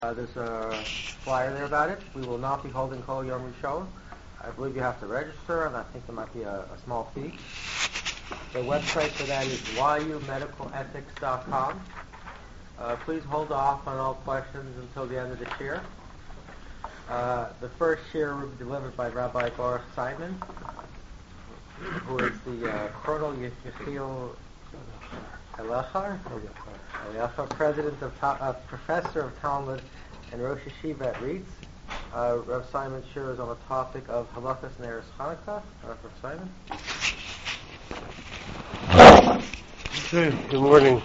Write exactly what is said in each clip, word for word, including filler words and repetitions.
Uh, there's a flyer there about it. We will not be holding Kol Yom Rishon. I believe you have to register, and I think there might be a, a small fee. The website for that is y u medical ethics dot com. Uh, please hold off on all questions until the end of the shir. Uh, the first shir will be delivered by Rabbi Baruch Simon, who is the uh, Colonel Yechiel Elachar, Elachar, president of uh, professor of Talmud and Rosh Yeshiva at Reitz. Uh, Rav Simon shir is on the topic of Halakas Neres Chanukah. Uh, Rav Simon. Okay, good morning.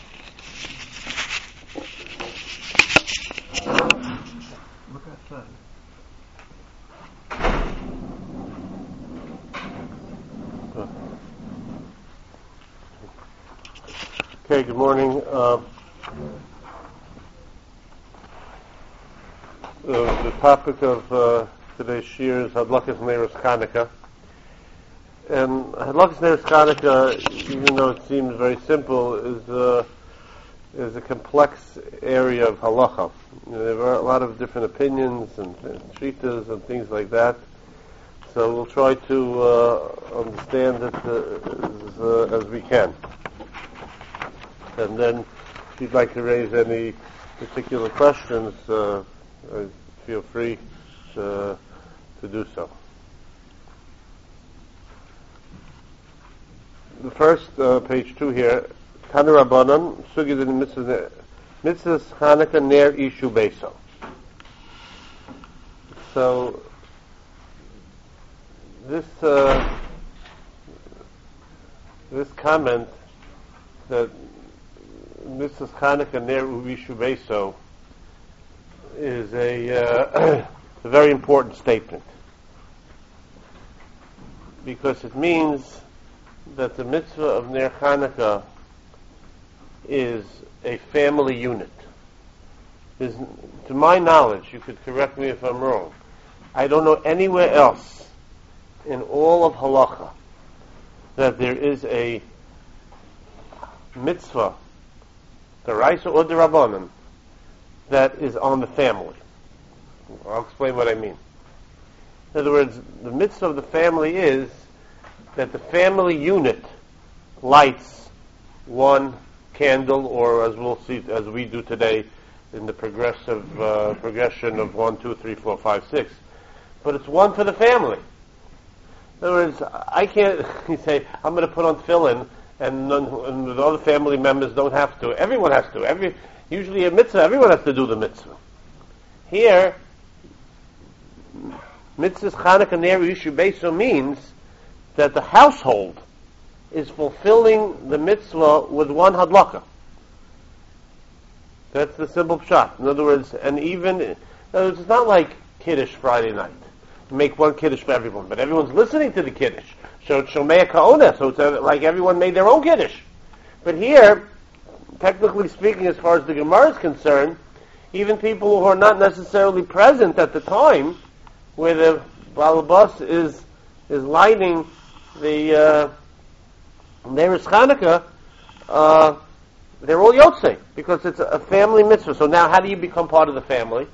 Look outside. Okay, good morning. Uh, uh, the topic of uh, today's shir is Hadlakas Neres Chanukah. And Hadlakas Neres Chanukah, even though it seems very simple, is uh, is a complex area of halacha. You know, there are a lot of different opinions and, and shittas and things like that. So we'll try to uh, understand it uh, as, uh, as we can. And then, if you'd like to raise any particular questions, uh, uh, feel free to, to do so. The first, uh, page two here, Tanu Rabbanan, Sugid in Mitzvahs Chanukah Ner Ishu Beso. So, this, uh, this comment that Mitzvahs Chanukah Ner Ishu Beso is a, uh, a very important statement, because it means that the mitzvah of Ner Chanukah is a family unit. Is, to my knowledge, you could correct me if I'm wrong, I don't know anywhere else in all of halacha that there is a mitzvah, the Raisa or the Rabbanan, that is on the family. I'll explain what I mean. In other words, the mitzvah of the family is that the family unit lights one candle, or as we'll see, as we do today, in the progressive uh, progression of one, two, three, four, five, six. But it's one for the family. In other words, I can't say I'm going to put on tefillin, and, none, and the other family members don't have to. Everyone has to. Every usually a mitzvah, everyone has to do the mitzvah. Here, mitzvahs Chanukah Ner Ishu Beso means that the household is fulfilling the mitzvah with one hadlaka. That's the simple pshat. In other words, and even, in other words, it's not like Kiddush Friday night. You make one Kiddush for everyone, but everyone's listening to the Kiddush. So it's Shomea Ka'ona, so it's like everyone made their own Kiddush. But here, technically speaking, as far as the Gemara is concerned, even people who are not necessarily present at the time where the Balabas is is lighting the uh, Neres Chanukah, uh, they're all Yotzei, because it's a family mitzvah. So now, how do you become part of the family?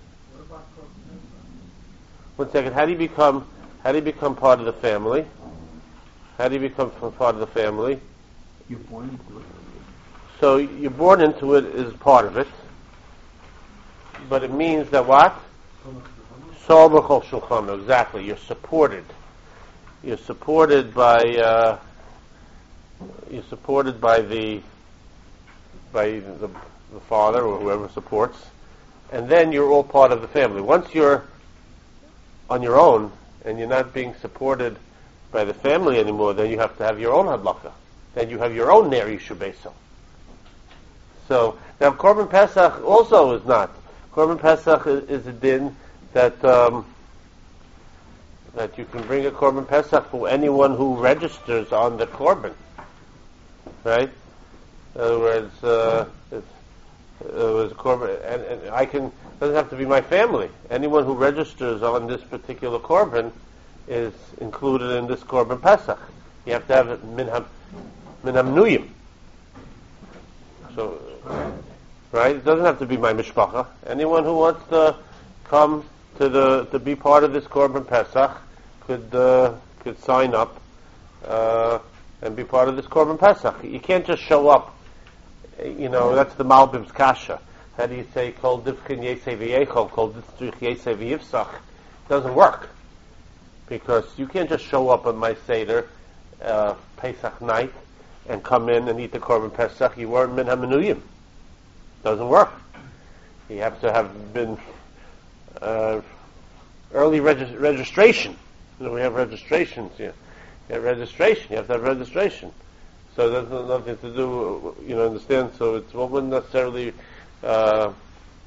One second. How do you become? How do you become part of the family? How do you become part of the family? You're born into it. So you're born into it is part of it, but it means that what? So b'chol shulchano. Exactly. You're supported. You're supported by. Uh, you're supported by the by the, the father or whoever supports, and then you're all part of the family. Once you're on your own and you're not being supported by the family anymore, then you have to have your own hadlaka. Then you have your own Ner Ishu Beso. So now Korban Pesach also is not. Korban Pesach is, is a din that um, that you can bring a Korban Pesach for anyone who registers on the Korban. Right? In other words, uh, it's, it was a Korban, and, and I can, it doesn't have to be my family. Anyone who registers on this particular Korban is included in this Korban Pesach. You have to have it minham minham nuyim. So right? It doesn't have to be my mishpacha. Anyone who wants to come to the to be part of this Korban Pesach could uh, could sign up uh, and be part of this Korban Pesach. You can't just show up. You know, that's the Malbim's kasha. How do you say kol divchin yesei v'yechol, kol divchin yesei v'yivsach? It doesn't work because you can't just show up on my seder uh, Pesach night and come in and eat the Korban Pesach. You weren't min hamenuyim. Doesn't work. You have to have been uh, early regis- registration. You know, we have registrations here. You have registration. You have to have registration. So there's nothing to do, you know, understand? So it wouldn't necessarily uh,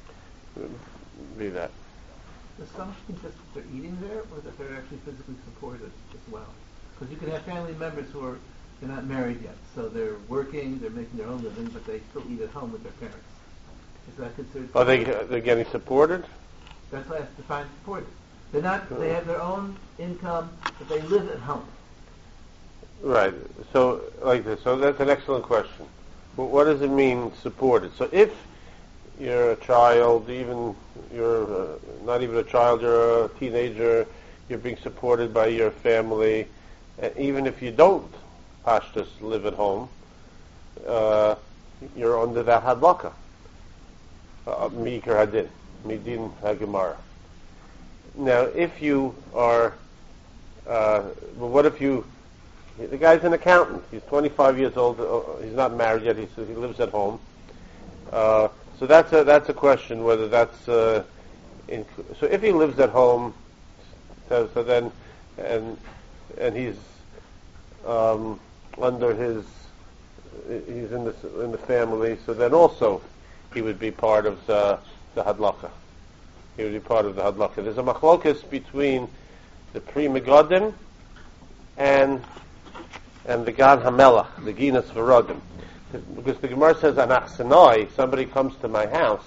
be that. Does some think that they're eating there, or that they're actually physically supported as well? Because you can have family members who are they're not married yet, so they're working, they're making their own living, but they still eat at home with their parents. Is that considered? Are they they're getting supported? That's why it's defined supported. They're not. They have their own income, but they live at home. Right. So like this. So that's an excellent question. But what does it mean supported? So if you're a child, even you're uh, not even a child, you're a teenager, you're being supported by your family, and even if you don't pashtus live at home, uh, you're under that hadlaka. Mikar hadin, midin hagemara. Now, if you are, uh, well, what if you? The guy's an accountant. He's twenty-five years old. Uh, he's not married yet. He's, he lives at home. Uh, so that's a that's a question whether that's. Uh, in, so if he lives at home, so, so then, and and he's um, under his, he's in the in the family. So then also, he would be part of the, the hadlaka. He would be part of the hadlaka. There's a machlokas between the Pri Megadim and and the Gan Hamelach, the Ginas V'Rodim. Because the Gemara says, Anach Sinai, somebody comes to my house,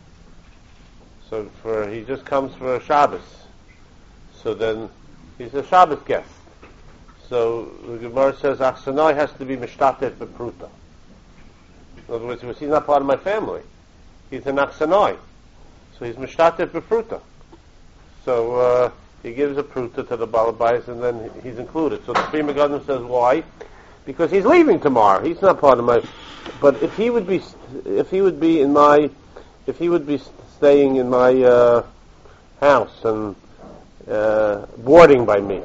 so for he just comes for a Shabbos. So then he's a Shabbos guest. So the Gemara says, Ach Sinai has to be Mishtatet B'Pruta. In other words, he's not part of my family. He's an Ach Sinai. So he's Mishtatet B'Pruta. So uh, he gives a pruta to the balabais, and then he's included. So the Pri Megadim says, why? Because he's leaving tomorrow. He's not part of my. But if he would be, if he would be in my, if he would be staying in my uh, house and uh, boarding by me,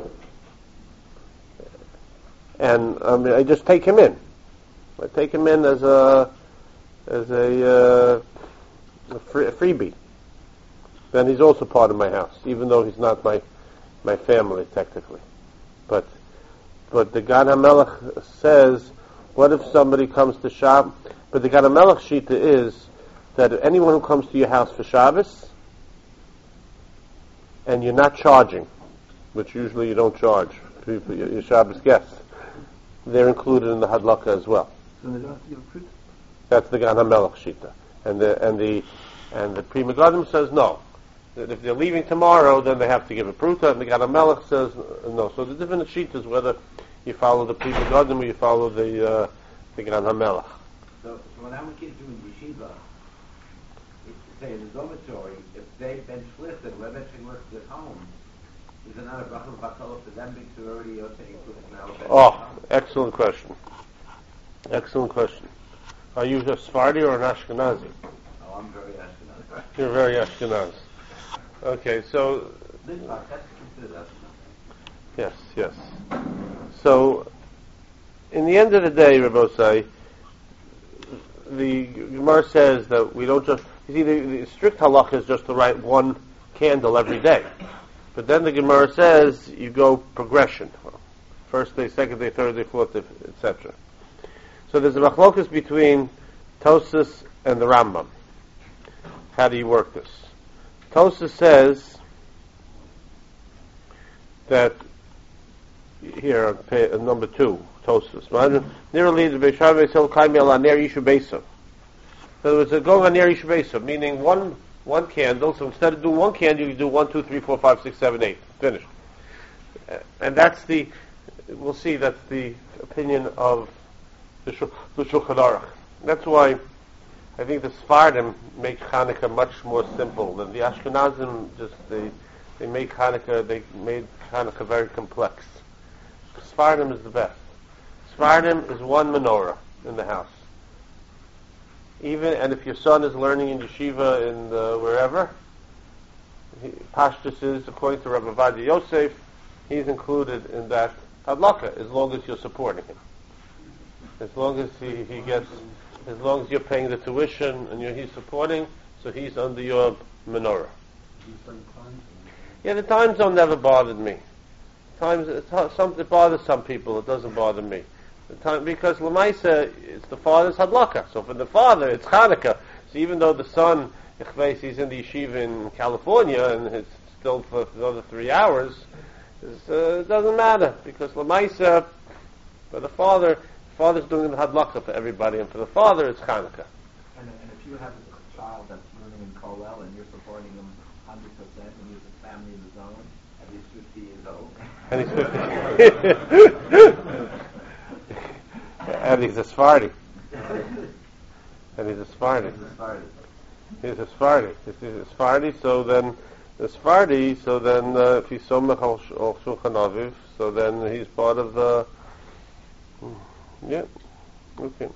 and I mean, I just take him in. I take him in as a as a, uh, a, free, a freebie. Then he's also part of my house, even though he's not my my family technically. But but the Gan HaMelech says, what if somebody comes to Shabbos? But the Gan HaMelech shita is that anyone who comes to your house for Shabbos and you're not charging, which usually you don't charge people, your, your Shabbos guests, they're included in the hadlaka as well. So they don't have to give a fruit? That's the Gan HaMelech shita, and the and the and the Pri Megadim says no. That if they're leaving tomorrow, then they have to give a pruta, and the Gan HaMelech says uh, no. So the different sheet is whether you follow the Pri Megadim or you follow the uh, the Gan HaMelech. So, so when I'm a kid doing yeshiva, it's, say in the dormitory, if they've been split and Rebbe actually works at home, is it not a bracha b'batala for them because they're already saying now? Oh, excellent question. Excellent question. Are you a Sephardi or an Ashkenazi? Oh, I'm very Ashkenazi. You're very Ashkenazi. Okay, so yes, yes. So, in the end of the day, Rabbosai, the Gemara says that we don't just. You see, the, the strict halacha is just to light one candle every day, but then the Gemara says you go progression: first day, second day, third day, fourth day, et cetera. So there's a machlokas between Tosas and the Rambam. How do you work this? Tosas says that here on page, uh, number two, Tosas. Nearly the Beishavei Sel Kaimel Aner Yishu Beisav. In other words, they're going on Ner Yishu Beisav, meaning one one candle. So instead of doing one candle, you do one, two, three, four, five, six, seven, eight. Finished. Uh, and that's the. We'll see. That's the opinion of the, the Shulchan Aruch. That's why I think the Sephardim make Hanukkah much more simple than the Ashkenazim. Just they they make Hanukkah they made Hanukkah very complex. Sephardim is the best. Sephardim is one menorah in the house. Even and if your son is learning in yeshiva in uh, wherever, he, Pashtus is according to Rabbi Vadia Yosef, he's included in that hadlaka as long as you're supporting him. As long as he, he gets, as long as you're paying the tuition and you're, he's supporting, so he's under your menorah. Yeah, the time zone never bothered me. Times it's some, it bothers some people. It doesn't bother me. The time, because Lamaisa, it's the father's hadlaka. So for the father, it's Hanukkah. So even though the son, he's in the yeshiva in California and it's still for another three hours, uh, it doesn't matter because Lamaisa, for the father, the father's doing the hadlaka for everybody, and for the father, it's Hanukkah. And, and if you have a child that's learning in Kollel and you're supporting him one hundred percent and he has a family of his own, and he's fifty years old, and he's fifty. And he's a Sephardi. And he's a Sephardi. he's a Sephardi. He's a Sephardi. He's a Sephardi, so then, the Sephardi, so then, uh, if he's Somech al Shulchan Aviv, so then he's part of the, yeah, okay.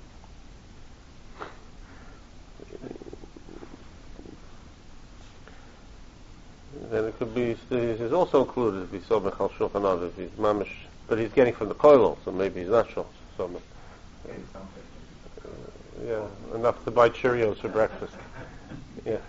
Then it could be, he's also included if he's Somech al Shulchan Aviv, he's Mamish, but he's getting from the Koilel, so maybe he's not Somech. Uh, yeah, enough to buy Cheerios for breakfast. Yeah.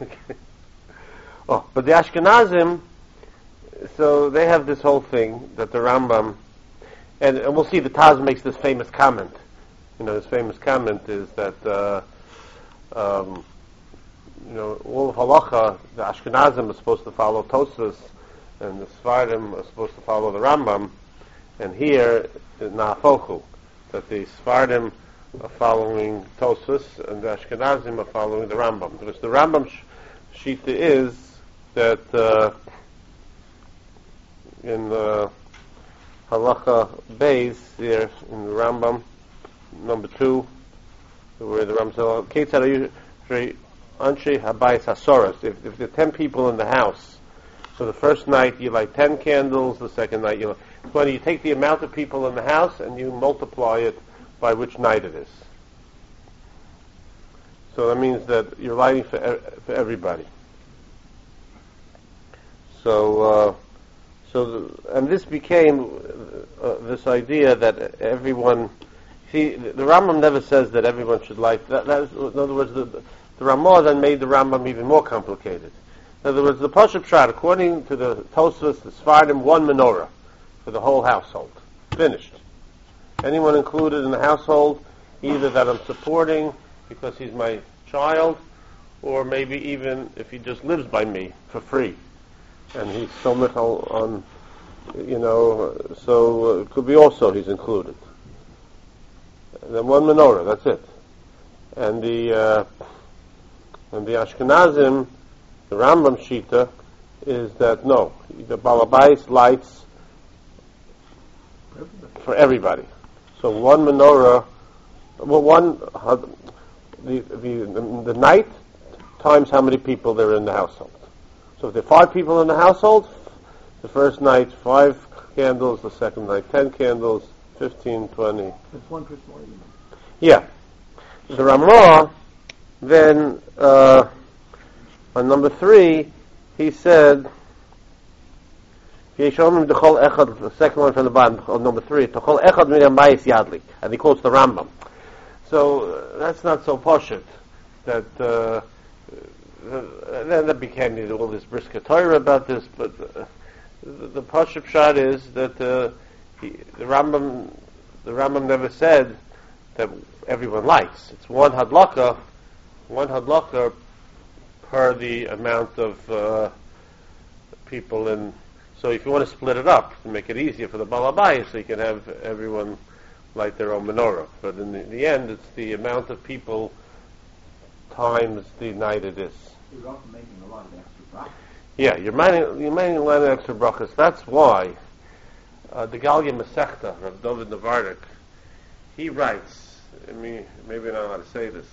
Oh, but the Ashkenazim, so they have this whole thing that the Rambam, and, and we'll see the Taz makes this famous comment. You know, this famous comment is that, uh, um, you know, all of halacha, the Ashkenazim are supposed to follow Tosfos, and the Sephardim are supposed to follow the Rambam, and here, Na'afochu, that the Sephardim are following Tosfos and the Ashkenazim are following the Rambam. Because the Rambam sh- shita is that uh, in uh, Halacha Beis, there in the Rambam, number two, where the Rambam says, Ketzad Anshe Habayis Hasoros. If if there are ten people in the house, so the first night you light ten candles, the second night you light twenty. You take the amount of people in the house and you multiply it by which night it is. So that means that you're lighting for er- for everybody. So, uh, so, the, and this became uh, this idea that everyone. See, the, the Rambam never says that everyone should light. That, that is, in other words, the, the Ramah then made the Rambam even more complicated. In other words, the Pashup Shad, according to the Tosfos, the Sephardim, one menorah for the whole household. Finished. Anyone included in the household, either that I'm supporting because he's my child, or maybe even if he just lives by me for free, and he's so much on, you know, so it could be also he's included. And then one menorah, that's it. And the uh, and the Ashkenazim, the Rambam Shita, is that no, the Balabais lights for everybody. So one menorah, well, one uh, the, the the night times how many people there are in the household. So if there are five people in the household, the first night five candles, the second night ten candles, fifteen, twenty. There's one person more than Yeah. The Ramah, then uh, on number three, he said. The second one from the bottom, number three, and he quotes the Rambam. So uh, that's not so poshut. That uh, then that became all this brisker Torah about this, but uh, the, the poshut shot is that uh, he, the Rambam, the Rambam never said that everyone lights. It's one hadlaka, one hadlaka per the amount of uh, people in. So if you want to split it up to make it easier for the Balabai, so you can have everyone light their own menorah. But in the, the end, it's the amount of people times the night it is. You're also making a lot of extra profit. Yeah, you're making, you're making a lot of extra brachas. That's why uh, the Galia Masechta, Rav David Navardik, he writes, I mean, maybe I don't know how to say this,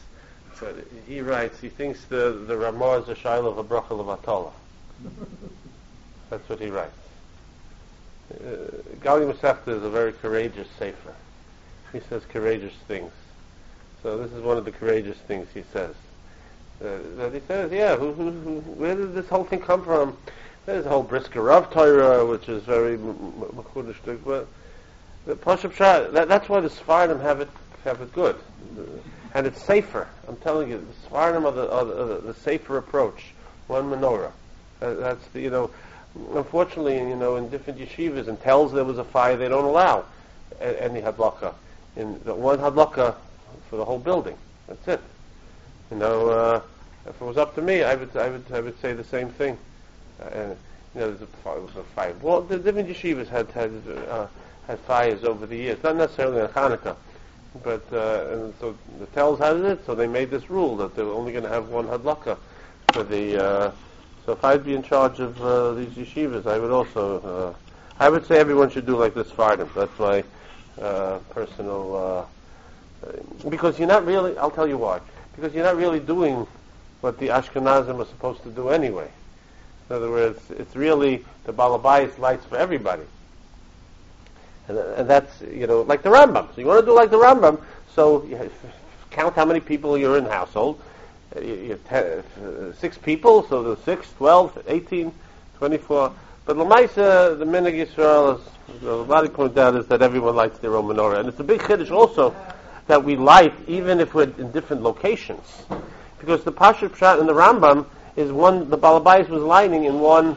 So he writes, he thinks the, the Ramah is a shayla of a bracha levatala. That's what he writes. Uh, Gali Masechta is a very courageous sefer. He says courageous things. So this is one of the courageous things he says. Uh, that he says, yeah, who, who, who, where did this whole thing come from? There's a whole Brisker Rav Torah, which is very makudish, but the Pashup Shah, that, that's why the Sfardim have it have it good, and it's safer. I'm telling you, the Sfardim are the, are the, are the, the safer approach. One menorah. Uh, that's the, you know. Unfortunately, you know, in different yeshivas and tells there was a fire, they don't allow a- any hadlaka. In the one hadlaka for the whole building. That's it. You know, uh, if it was up to me, I would, I would, I would say the same thing. Uh, you know, there's a fire. A fire. Well, the different yeshivas had had uh, had fires over the years, not necessarily on Hanukkah, but uh, and so the tells had it. So they made this rule that they were only going to have one hadlaka for the. Uh, so if I'd be in charge of uh, these yeshivas, I would also. Uh, I would say everyone should do like this Fardim. That's my uh, personal. Uh, because you're not really. I'll tell you why. Because you're not really doing what the Ashkenazim are supposed to do anyway. In other words, it's really the Balabais lights for everybody. And, and that's, you know, like the Rambam. So you want to do like the Rambam, so you have, count how many people you're in the household. Uh, you, you have ten, uh, six people, so there's six, twelve, eighteen, twenty-four. But Lamaisa, the Minig Yisrael, as the body pointed out, is that everyone lights their own menorah. And it's a big chiddush also that we light even if we're in different locations. Because the Pashut Pshat in the Rambam is one, the Balabais was lighting in one,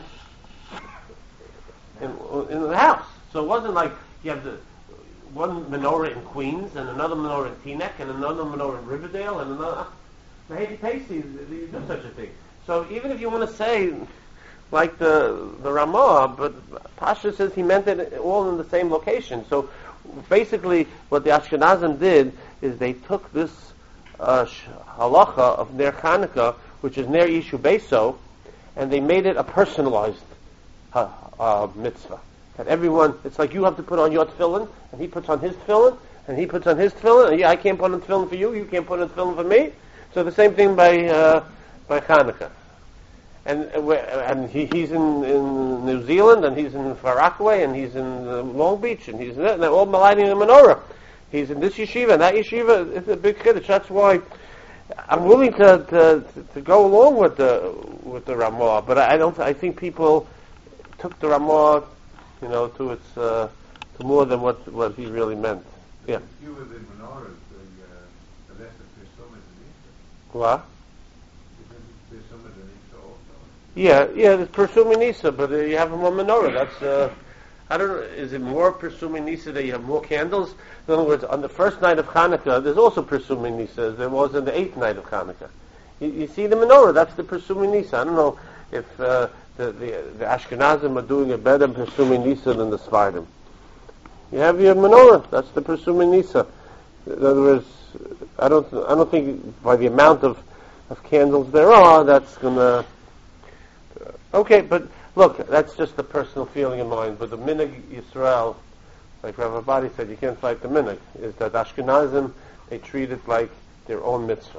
in, in the house. So it wasn't like you have the one menorah in Queens and another menorah in Teaneck and another menorah in Riverdale and another, the Haiti Pasty, you do such a thing. So even if you want to say, like the the Ramah, but Pasha says he meant it all in the same location. So basically, what the Ashkenazim did is they took this uh, halacha of Ner Chanukah, which is Ner Yishu Beso, and they made it a personalized uh, uh, mitzvah. That everyone, it's like you have to put on your tefillin, and he puts on his tefillin, and he puts on his tefillin, and yeah, I can't put on tefillin for you, you can't put on tefillin for me. So the same thing by uh, by Chanukah. And and he, he's in, in New Zealand, and he's in Far Rockaway, and he's in uh, Long Beach, and he's in it, and they're all lighting a menorah. He's in this yeshiva, and that yeshiva. It's a big chiddush. That's why I'm willing to, to to go along with the with the Ramah, but I don't. I think people took the Ramah, you know, to its uh, to more than what what he really meant. Yeah. You were the menorahs, the the less of Pesum is What? Pesum is also. Yeah, yeah. There's Persumi Nisa, but uh, you have more menorah. That's. Uh, I don't know. Is it more Persumi Nisa that you have more candles? In other words, on the first night of Hanukkah, there's also Persumi Nisa as there was on the eighth night of Hanukkah. You, you see the menorah. That's the Persumi Nisa. I don't know if uh, the, the the Ashkenazim are doing a better Persumi Nisa than the Sfardim. You have your menorah. That's the Persumi Nisa. In other words, I don't. I don't think by the amount of, of candles there are, that's gonna. Okay, but look, that's just a personal feeling of mine. But the Minig Yisrael, like Rav Abadi said, you can't fight the Minig. Is that Ashkenazim, they treat it like their own mitzvah.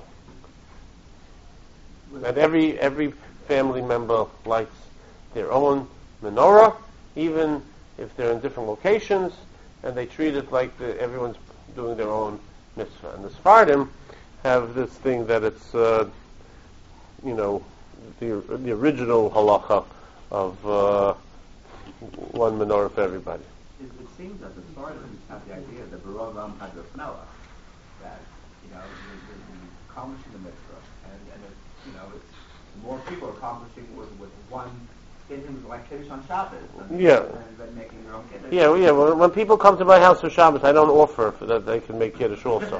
And every every family member lights their own menorah, even if they're in different locations, and they treat it like the, everyone's doing their own mitzvah. And the Sfardim have this thing that it's, uh, you know, the the original halacha of uh, one menorah for everybody. It, it seems that the Spartans have the idea that Barovam had the Fnella, that, you know, you're, you're accomplishing the mitzvah, and, and it's, you know, it's more people accomplishing with, with one thing like Kiddush on Shabbos, and, Yeah. and then making their own Kiddush. Yeah, well, yeah. When, when people come to my house for Shabbos, I don't offer for that they can make Kiddush also.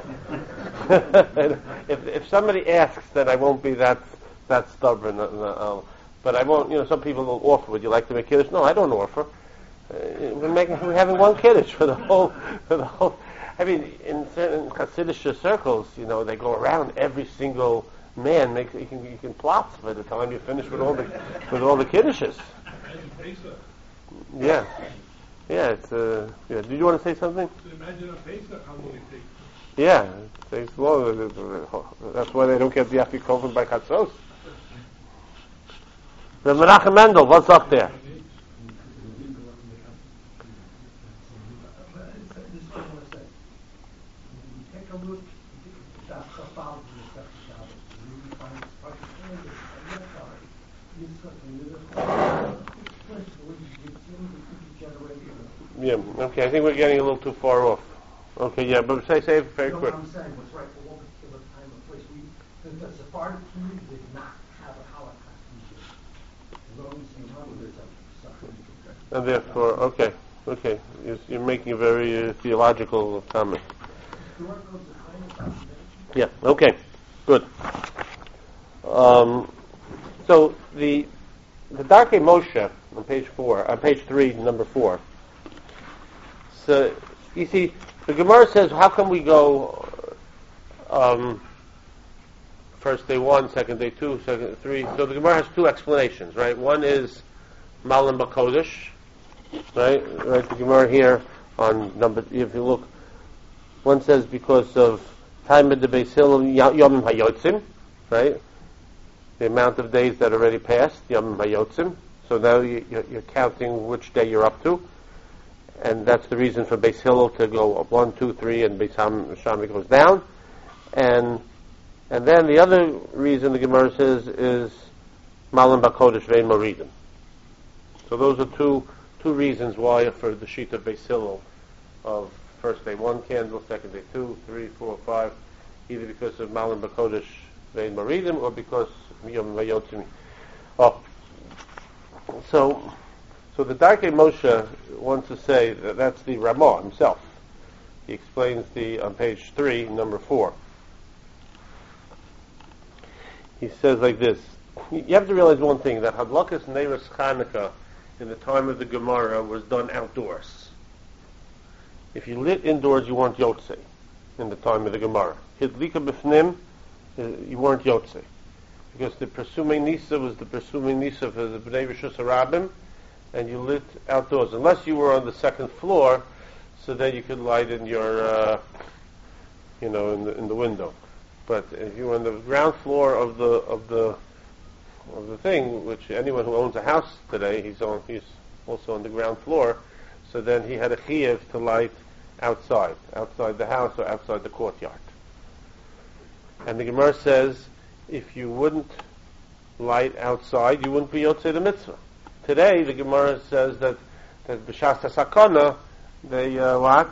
if if somebody asks, then I won't be that that stubborn. Uh, uh, but I won't. You know, some people will offer. Would you like to make Kiddush? No, I don't offer. Uh, we're making we're having one Kiddush for the whole for the whole. I mean, in certain Hasidic circles, you know, they go around every single man makes you can you can plot by the time you finish with all the with all the kiddushes. Yeah, yeah. It's uh, yeah. Did you want to say something? So imagine a Pesach, how long it takes. Yeah, it takes long. That's why they don't get the afikofen by chatzos. The Menachem Mendel, what's up there? Take a look at Chafal and the Sefet Shabbos. You really find this part of the English, and yet, sorry, you just got to live it. Yeah, okay, I think we're getting a little too far off. Okay, yeah, but say, say it very You know quick. what I'm saying? What's right for one particular time and place. We, the, the Sephardic community did not have a Holocaust museum. There's always some other there's a suffering. And therefore, okay, okay, you're, you're making a very uh, theological comment. Yeah, okay, good. Um, so the the Darkei Moshe on page four, on page three, number four. So you see, the Gemara says, how can we go um, first day one, second day two, second day three? So the Gemara has two explanations, right? One is Malam Bakodesh, right? Right. The Gemara here on number, if you look, one says because of time of the Beis Hillel Yomim Hayotzim, right? The amount of days that already passed, Yomim Hayotzim. So now you, you're, you're counting which day you're up to, and that's the reason for Beis Hillel to go up one, two, three, and Beis Shammai goes down. And and then the other reason the Gemara says is Malam Bakodesh Vein Moridim. So those are two two reasons why for the sheet of Beis Hillel of first day one candle, second day two, three, four, five, either because of Malam Bakodesh Vein Moridim or because Yom Vayotzim. Oh, so so the Darkei Moshe wants to say that that's the Ramah himself. He explains the on page three, number four. He says like this: you have to realize one thing, that Hadlakas Neiros Chanukah in the time of the Gemara was done outdoors. If you lit indoors, you weren't Yotzei in the time of the Gemara. Hidlika B'fnim, you weren't Yotzei. Because the Persumei Nisa was the Persumei Nisa for the B'nai Rishus HaRabim, and you lit outdoors. Unless you were on the second floor, so then you could light in your, uh, you know, in the, in the window. But if you were on the ground floor of the of the of the thing, which anyone who owns a house today, he's on, he's also on the ground floor. So then he had a chiyuv to light outside, outside the house or outside the courtyard. And the Gemara says, if you wouldn't light outside, you wouldn't be yotzei the mitzvah. Today, the Gemara says that that b'shas hasakana, they uh, what?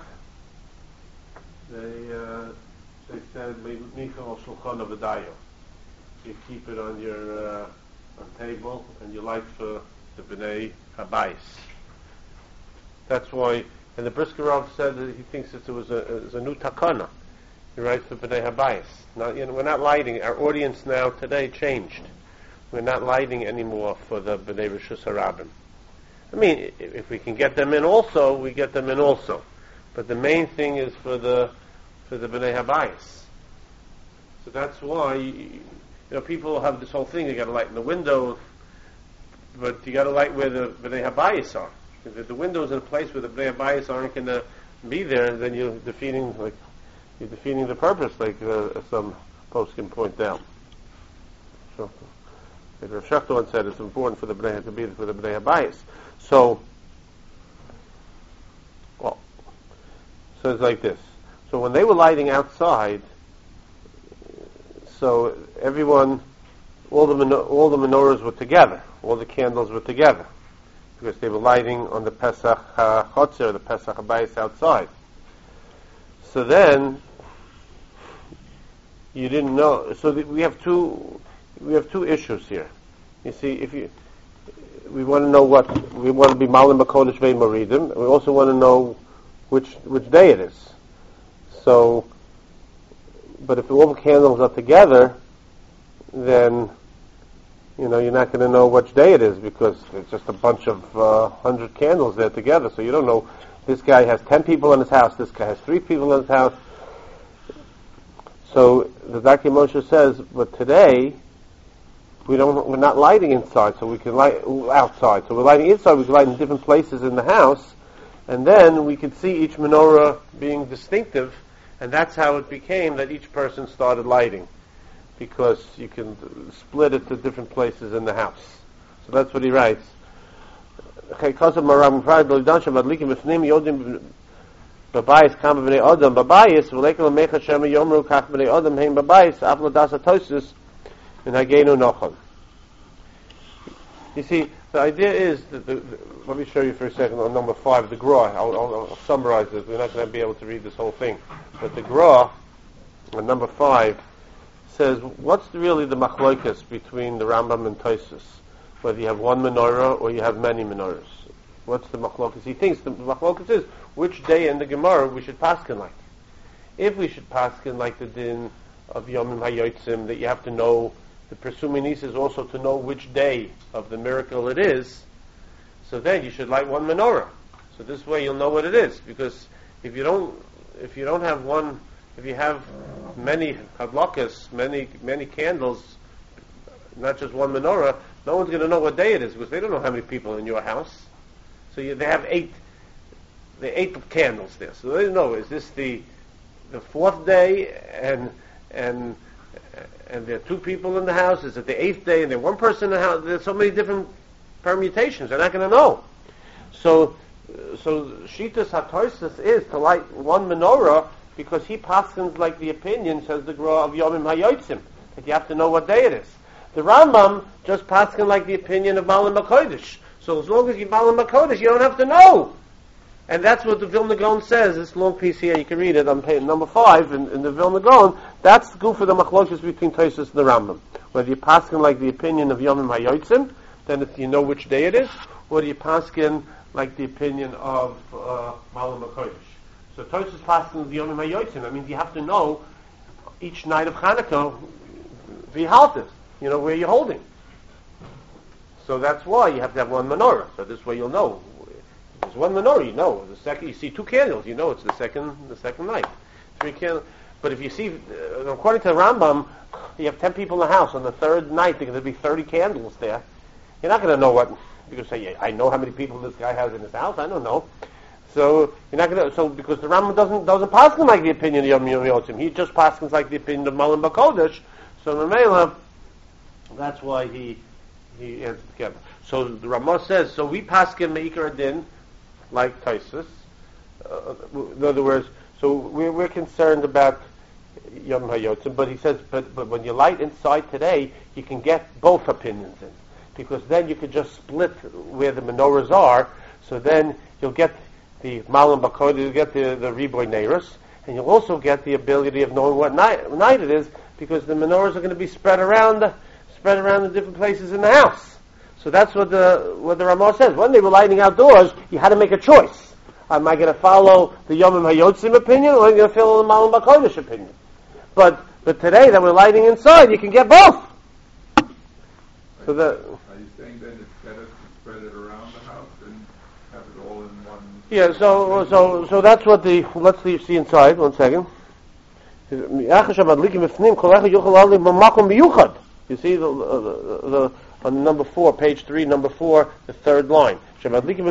They uh, they said micha al shulchan v'dayo. You keep it on your uh, on table, and you light for the b'nei habayis. That's why, and the Briskerov said that he thinks that it was a, it was a new takana. He writes for b'nei habayis. Now, you know, we're not lighting. Our audience now today changed. We're not lighting anymore for the b'nei Rishus HaRabim. I mean, if, if we can get them in also, we get them in also. But the main thing is for the for the b'nei habayis. So that's why, you know, people have this whole thing. You got to light in the window, but you got to light where the b'nei habayis are. If the window's in a place where the b'nei habayis aren't going to be there, then you're defeating like you're defeating the purpose, like uh, some posts can point out. So, like Rav Shechter once said, it's important for the b'nei to be for the b'nei habayis. So, well, so it's like this. So when they were lighting outside, so everyone, all the meno- all the menorahs were together, all the candles were together, because they were lighting on the Pesach HaChotzer, the Pesach HaBayis outside. So then, you didn't know. So th- we have two, we have two issues here. You see, if you, we want to know what we want to be Malim Bakodesh Vein Moridim, and we also want to know which which day it is. So, but if all the candles are together, then you know you're not going to know which day it is, because it's just a bunch of uh, hundred candles there together. So you don't know. This guy has ten people in his house. This guy has three people in his house. So the Darkei Moshe says, but today we don't. We're not lighting inside, so we can light outside. So we're lighting inside. We can light in different places in the house, and then we can see each menorah being distinctive, And that's how it became that each person started lighting, because you can split it to different places in the house. So that's what he writes. Babayis kam b'nei Adam babayis v'leikel mecha shema yomru kach b'nei Adam heim babayis aflo dasa tosis in hagenu nochon. You see, the idea is that the, the, let me show you for a second on number five, the Gra. I'll, I'll, I'll summarize it. We're not going to be able to read this whole thing, but the Gra on number five says what's really the machlokas between the Rambam and Tosfos, whether you have one menorah or you have many menorahs. What's the machlokas? He thinks the machlokas is which day in the Gemara we should paskin like. If we should paskin like the din of Yomim HaYotzim, that you have to know, the presuminis is also to know which day of the miracle it is, so then you should light one menorah. So this way you'll know what it is, because if you don't, if you don't have one, if you have many hadlakas, many many candles, not just one menorah, no one's going to know what day it is, because they don't know how many people in your house. So you, they have eight, the eight candles there. So they don't know, is this the the fourth day, and and and there are two people in the house? Is it the eighth day, and there's one person in the house? There's so many different permutations. They're not going to know. So, so Shitas HaTosfos is to light one menorah, because he paskins like the opinion, says the Gra, of Yomim HaYotzim, that you have to know what day it is. The Rambam just paskin like the opinion of Malam HaKodesh. So as long as you Malam HaKodesh, you don't have to know. And that's what the Vilna Gaon says, this long piece here, you can read it on page number five in, in the Vilna Gaon. That's the goof of the machlokes between Tosfos and the Rambam. Whether you paskin like the opinion of Yomim HaYotzim, then if you know which day it is, or do you paskin like the opinion of uh, Malam HaKodesh. So Tosfos paskin the Yomim HaYotzim. That means you have to know each night of Hanukkah, v'haltet, you know, where you're holding. So that's why you have to have one menorah. So this way you'll know. There's one menorah, you know. The second, you see two candles, you know it's the second, the second night. Three candles. But if you see, uh, according to the Rambam, you have ten people in the house. On the third night, there's going to be thirty candles there. You're not going to know what. You're going to say, yeah, I know how many people this guy has in his house. I don't know. So you're not going to. So because the Rambam doesn't doesn't paskin like the opinion of Yom Yotzim, he just paskins like the opinion of Malam HaKodesh. So Mamela, that's why he. He answered together. So the Ramah says, so we paskin meikar adin, like Tosfos. Uh, in other words, so we're, we're concerned about Yom HaYotzim, but he says, but, but when you light inside today, you can get both opinions in, because then you could just split where the menorahs are. So then you'll get the Malam HaKodesh, you'll get the the Riboy Neiros, and you'll also get the ability of knowing what night, night it is, because the menorahs are going to be spread around. Spread around in different places in the house. So that's what the what the Ramah says. When they were lighting outdoors, you had to make a choice. Am I going to follow the Yomim HaYotzim opinion, or am I going to follow the Malam HaKodesh opinion? But but today that we're lighting inside, you can get both. So that. Are you saying then it's better to spread it around the house and have it all in one? Yeah. So so so that's what the. Let's leave, see inside. One second. You see the, the, the on number four, page three, number four, the third line. You don't have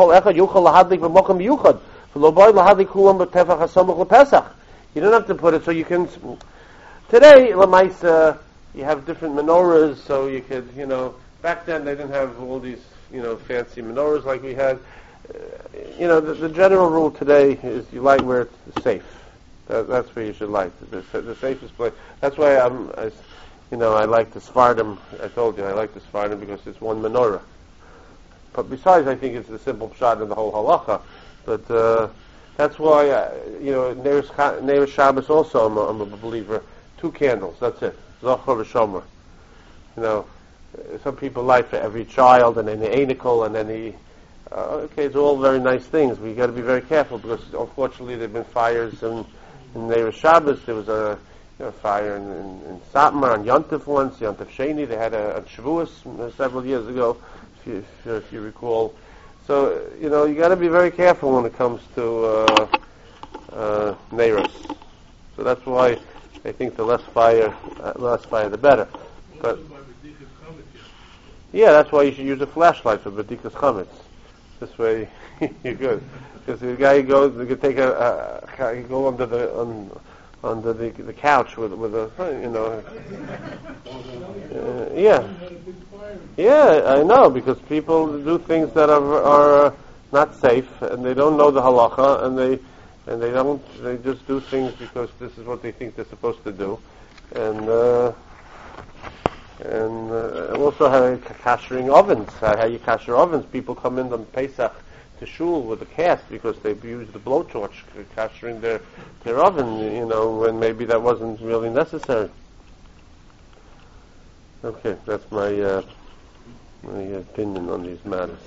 to put it so you can. Today, Lamaisa, you have different menorahs, so you could, you know. Back then, they didn't have all these, you know, fancy menorahs like we had. Uh, you know, the, the general rule today is you light where it's safe. That, that's where you should light. The, the safest place. That's why I'm. I, You know, I like the Sfardim. I told you I like the Sfardim because it's one menorah. But besides, I think it's the simple pshat in the whole halacha. But uh, that's why, I, you know, Neiros Shabbos also, I'm a, I'm a believer. Two candles, that's it. Zochar v'shomer. You know, some people light for every child, and then the anicle, and then the. Uh, okay, it's all very nice things. We got to be very careful because, unfortunately, there've been fires in, in Neiros Shabbos. There was a. A fire in, in, in Satmar on Yontif once, Yontif Sheni. They had a, a Shavuos uh, several years ago, if you, if, if you recall. So, you know, you got to be very careful when it comes to uh, uh, Neiros. So that's why I think the less fire, uh, less fire, the better. But yeah, that's why you should use a flashlight for B'dikas Chametz. This way, you're good. Because the guy goes, you could take a, a you go under the on, under the the couch with with a you know. Uh, yeah, yeah, I know, because people do things that are are not safe, and they don't know the halacha, and they and they don't they just do things because this is what they think they're supposed to do, and. Uh, And uh, also how kashering ovens, how, how you kasher ovens. People come in on Pesach to shul with a cast because they use the blowtorch kashering their their oven, you know, when maybe that wasn't really necessary. Okay, that's my uh, my opinion on these matters.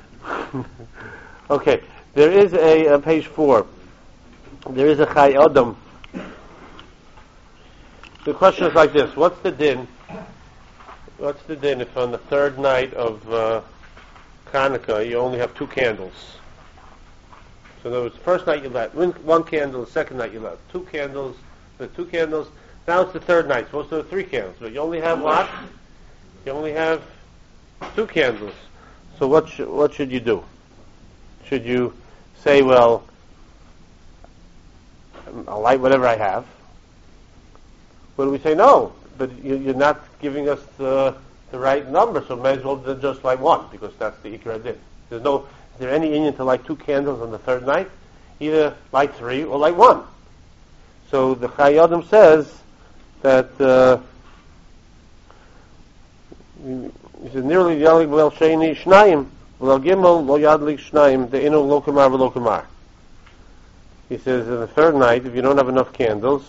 Okay, there is a uh, page four. There is a Chai Adam. The question is like this: what's the din? What's the din if on the third night of uh, Hanukkah you only have two candles? So in other words, the first night you lit one, one candle, the second night you lit two candles, the two candles. Now it's the third night, supposed to have three candles, but you only have what? You only have two candles. So what sh- what should you do? Should you say, well, I'll light whatever I have? Or do we say no? But you, you're not giving us the the right number, so may as well just light one, because that's the Ikra Din. There's no, is there any Indian to light two candles on the third night? Either light three or light one. So the Chai Adam says that uh, he says nearly yalig well sheni shnayim well gimel lo yadlik shnayim the inu lo kamar v'lo kamar. He says in the third night, if you don't have enough candles,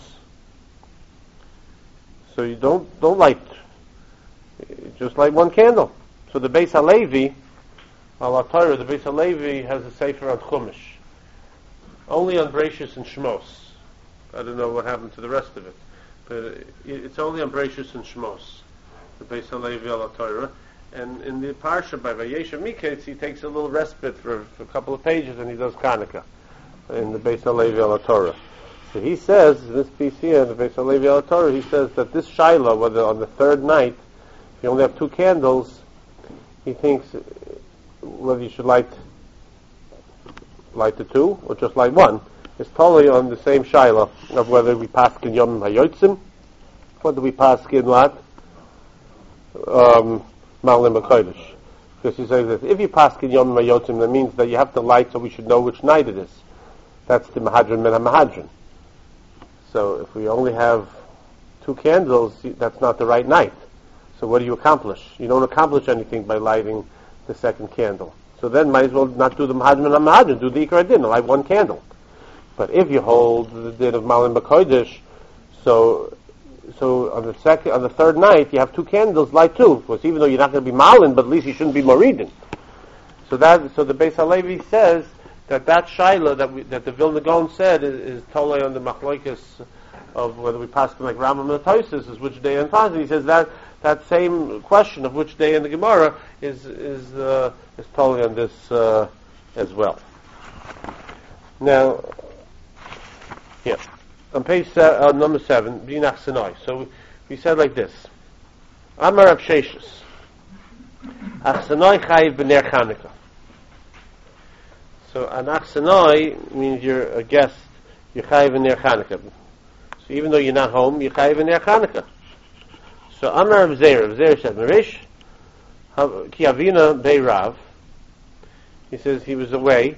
so you don't don't light, just light one candle. So the Beis HaLevi, al Torah, the Beis HaLevi has a sefer on Chumash, only on Bereishis and Shmos. I don't know what happened to the rest of it, but it's only on Bereishis and Shmos, the Beis HaLevi al Torah. And in the parsha by Vayeshev Miketz, he takes a little respite for, for a couple of pages, and he does Hanukkah in the Beis HaLevi al Torah. So he says, in this piece here, in the Beis HaLevi al Torah, he says that this Shaila, whether on the third night, if you only have two candles, he thinks whether you should light light the two or just light one. It's totally on the same Shaila of whether we pass in Yom HaYotzim, whether we pass in what? Um, Malim HaKodesh. Because he says that if you pass in Yom HaYotzim, that means that you have to light so we should know which night it is. That's the Mahadran Min HaMahadran. So if we only have two candles, that's not the right night. So what do you accomplish? You don't accomplish anything by lighting the second candle. So then might as well not do the Mahadran and Mahadran, do the Ikar Din, light one candle. But if you hold the din of Malim B'Kodesh, so so on the second, on the third night you have two candles, light two. Because even though you're not going to be Malim, but at least you shouldn't be Moridin. So that so the Beis HaLevi says that that Shaila that we, that the Vilna Gaon said is, is totally on the Machlokes of whether we pass like Rambam and Tosis is which day and Taz. He says that that same question of which day in the Gemara is is uh, is totally on this uh, as well. Now, yeah, on page se- uh, number seven, Binach Sinai. So we said like this: Amar Rav Sheshes, Ach Sinai Chayiv B'ner Chanukah. So an Achsanoi means you're a guest, you're chayiv in their Chanukah. So even though you're not home, you're chayiv in their Chanukah. So Amar Rav Zera, Rav Zera said, Marish, ki avina bei Rav, he says he was away,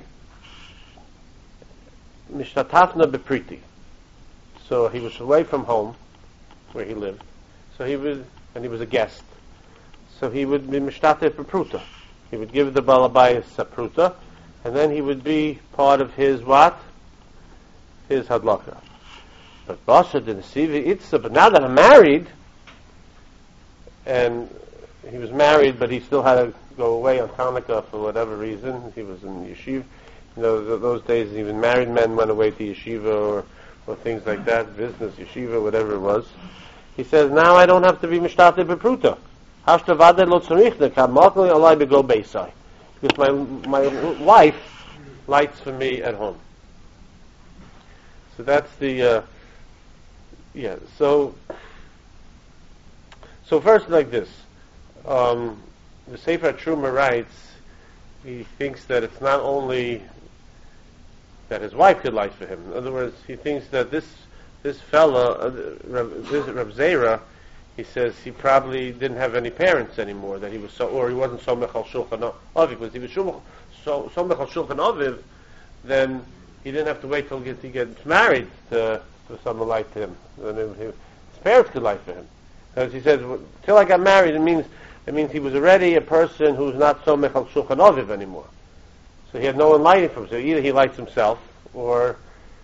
mishtatafna bepriti. So he was away from home, where he lived. So he was, and he was a guest. So he would be mishtatef bepruta. He would give the balabayas a pruta, and then he would be part of his what? His hadlaka. But Basha didn't see the Itza. But now that I'm married, and he was married, but he still had to go away on Hanukkah for whatever reason. He was in yeshiva. You know, th- those days even married men went away to yeshiva or, or things like that, business, yeshiva, whatever it was. He says, now I don't have to be mishtafte bepruta. Hashtavade lo tzorichne kam makli alai begol beisai. Because my my wife lights for me at home. So that's the uh, yeah. So so first like this, um, the Sefer Truma writes he thinks that it's not only that his wife could light for him. In other words, he thinks that this this fella, uh, Reb, this Reb Zera, he says he probably didn't have any parents anymore. That he was so, or he wasn't so mechal shulchan aviv. Because if he was so so mechal shulchan aviv, then he didn't have to wait till he gets, he gets married to, to someone light to him. Then he, his parents could light for him. Because he says, till I got married, it means it means he was already a person who's not so mechal shulchan aviv anymore. So he had no one lighting for him. So either he lights himself, or